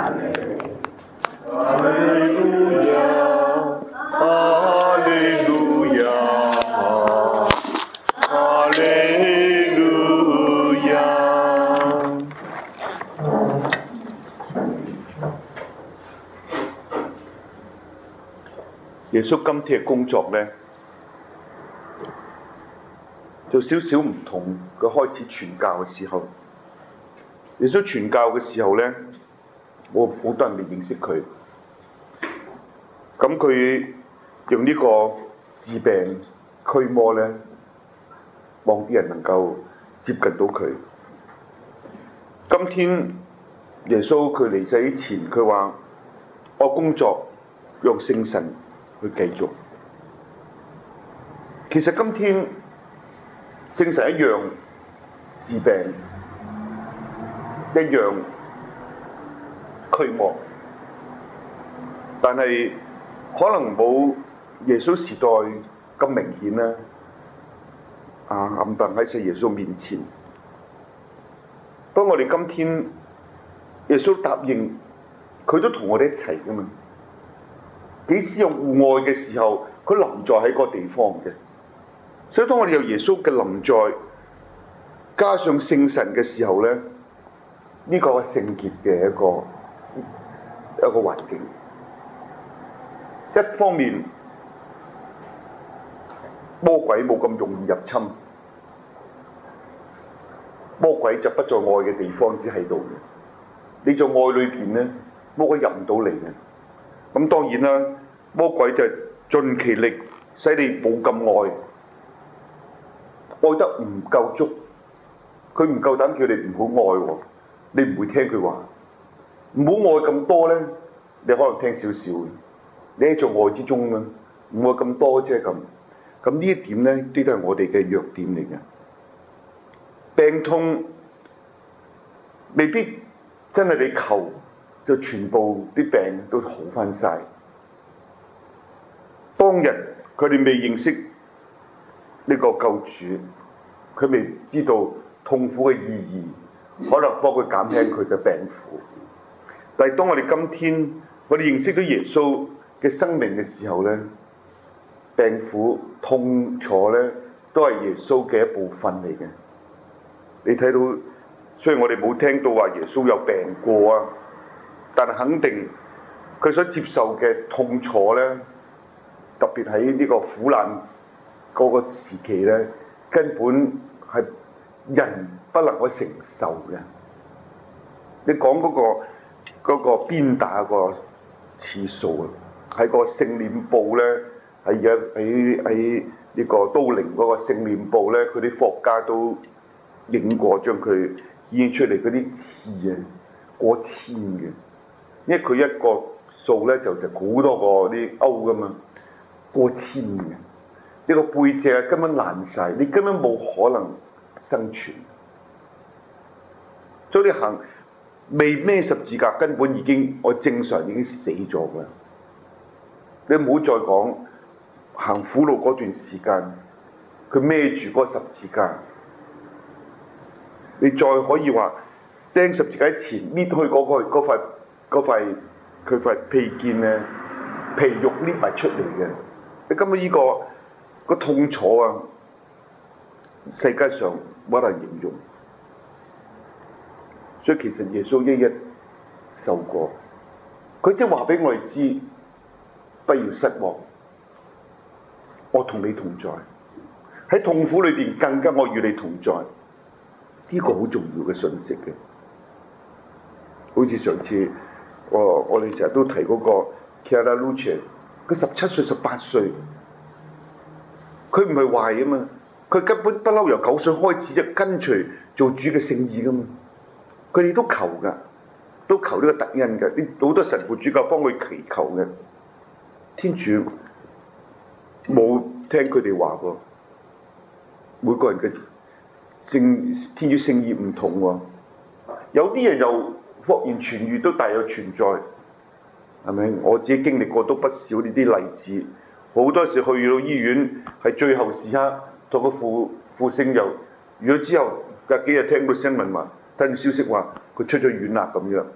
哈利路亞，哈利路亞，哈利路亞。耶穌今天嘅工作呢，就少少唔同。佢開始傳教嘅時候，耶穌傳教嘅時候呢，好多人未認識佢。咁佢用呢個治病驅魔呢，望啲人能夠接近到佢。今天耶穌佢離世之前，佢話：我工作用聖神去繼續。其實今天聖神一樣治病，一樣驅魔，但係可能冇耶穌時代咁明顯啦。暗笨喺耶穌面前。當我哋今天耶穌答應，佢都同我哋一齊噶嘛。幾時有戶外嘅時候，佢臨在喺個地方嘅。所以當我哋有耶穌嘅臨在，加上聖神嘅時候咧，呢個係聖潔嘅一個環境。一方面，魔鬼冇咁容易入侵，魔鬼就不在愛嘅地方先喺度嘅。你在愛裏邊咧，魔鬼入唔到嚟嘅。咁當然啦，魔鬼就盡其力使你冇咁愛，愛得唔夠足。佢唔夠膽叫你唔好愛喎，你唔會聽佢話。唔好愛咁多咧，你可能聽少少嘅。你喺做愛之中啦，唔愛咁多啫咁。咁呢一點咧，啲都係我哋嘅弱點嚟嘅。病痛未必真係你求就全部啲病都好翻晒。當日佢哋未認識呢個救主，佢未知道痛苦嘅意義，可能幫佢減輕佢嘅病苦。但係當我哋今天我哋認識到耶穌嘅生命嘅時候咧，病苦痛楚咧都係耶穌嘅一部分嚟嘅。你睇到，雖然我哋冇聽到話耶穌有病過啊，但係肯定佢所接受嘅痛楚咧，特別喺呢個苦難嗰個時期咧，根本係人不能夠承受嘅。你講嗰個鞭打個次數啊，喺個聖臉簿咧，喺呢個都靈嗰個聖臉簿咧，佢啲科學家都影過，將佢演出嚟嗰啲刺啊，過千嘅。因為佢一個數咧就好多個啲勾噶嘛，過千嘅。呢個背脊根本爛晒，你根本冇可能生存。所以你行未孭十字架，根本已經我正常已經死咗㗎。你唔好再講行苦路嗰段時間，佢孭住嗰個十字架。你再可以話釘十字架前搣去嗰塊披肩咧，皮肉搣埋出嚟嘅。你根本呢個痛楚啊，世界上冇得形容。所以其實耶穌一一受過，佢即係話俾我哋知，不要失望，我同你同在。喺痛苦裏邊更加我與你同在。呢個好重要嘅信息嘅，好似上次我哋成日都提嗰個 Chiara Luce， 佢17歲18歲，佢唔係壞啊嘛，佢根本不嬲由9歲開始就跟隨做主嘅聖意噶嘛，佢哋都求噶，都求呢個特恩嘅，啲好多神父主教幫佢祈求嘅，天主冇聽佢哋話喎，每個人嘅天主聖意唔同喎，有啲人又復然痊癒都大有存在，係咪？我自己經歷過都不少呢啲例子，好多時去到醫院係最後時刻，同個副聖又如果之後隔幾日聽到新聞話，聽到消息話佢出咗院啦咁樣，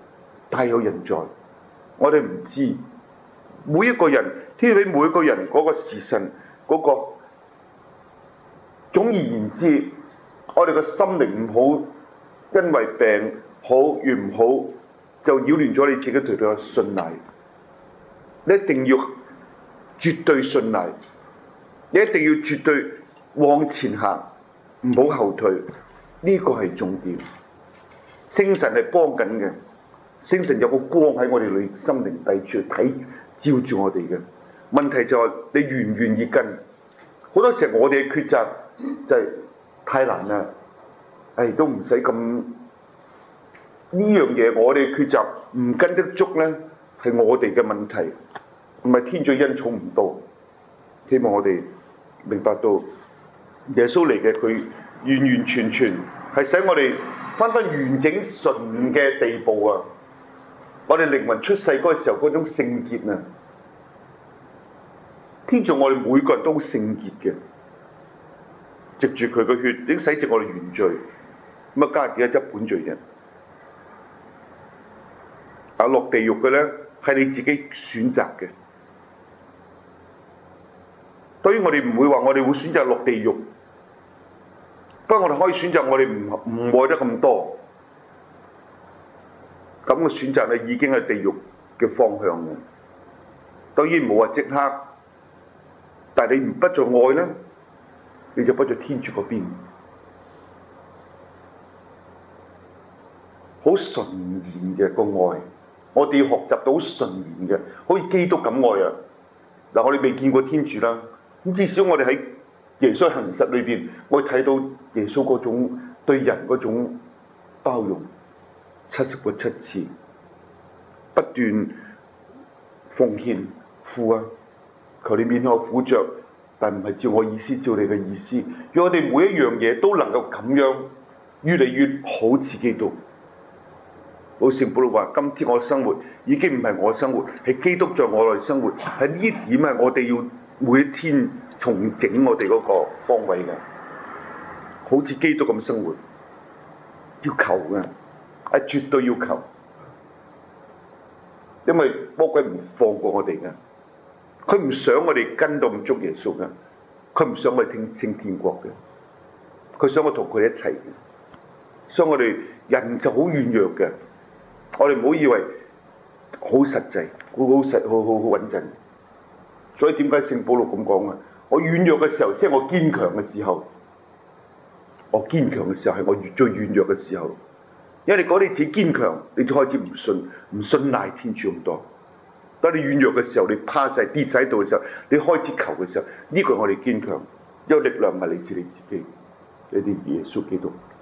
大有人在。我哋唔知每一個人，天俾每一個人嗰個時辰嗰個。總而言之，我哋個心靈唔好，因為病好與唔好，就擾亂咗你自己對佢嘅信賴。你一定要絕對信賴，你一定要絕對往前行，唔好後退。呢個係重點。聖神係幫緊嘅，聖神有個光喺我哋裏心靈底處睇照住我哋嘅。問題就係你願唔願意跟？好多時候我哋嘅抉擇就係太難啦，都唔使咁呢樣嘢。我哋抉擇唔跟得足咧，係我哋嘅問題，唔係天主恩寵唔到。希望我哋明白到耶穌嚟嘅，佢完完全全係使我哋翻返完整純嘅地步啊！我哋靈魂出世嗰個時候嗰種聖潔啊，天主我哋每個人都好聖潔嘅。藉住佢嘅血已經洗淨我哋原罪，咁啊加入幾多一本罪人？落地獄嘅咧係你自己選擇嘅。所以我哋唔會話我哋會選擇落地獄，不過我哋可以選擇我哋唔愛得咁多。咁嘅選擇咧已經係地獄嘅方向嘅。當然冇話即刻，但係你唔不再愛咧，你就不在天主嗰邊，好純然嘅個愛，我哋要學習到好純然嘅，好似基督咁愛啊！嗱，我哋未見過天主啦，咁至少我哋喺耶穌行實裏邊，我哋睇到耶穌嗰種對人嗰種包容，70個7次，不斷奉獻父啊，求你免我苦着。但唔係照我意思，照你嘅意思。讓我哋每一樣嘢都能夠咁樣，越嚟越好似基督。好似聖保祿話：今天我生活已經唔係我生活，係基督在我內生活。喺呢點係我哋要每一天重整我哋嗰個方位嘅，好似基督咁生活，要求嘅，係絕對要求。因為魔鬼唔放過我哋嘅。佢唔想我哋跟到咁足耶穌嘅，佢唔想我哋升天國嘅，佢想我同佢一齊嘅。所以我哋人就好軟弱嘅，我哋唔好以為好實際，好穩陣。所以點解聖保祿咁講啊？我軟弱嘅時候先係我堅強嘅時候，我堅強嘅時候係我最軟弱嘅時候。因為你講你自己堅強，你就開始唔信賴天主咁多。當你軟弱嘅時候，你趴晒跌晒喺度嘅時候，你開始求嘅時候，呢個係我哋堅強，有力量唔係嚟自你自己，你哋耶穌基督。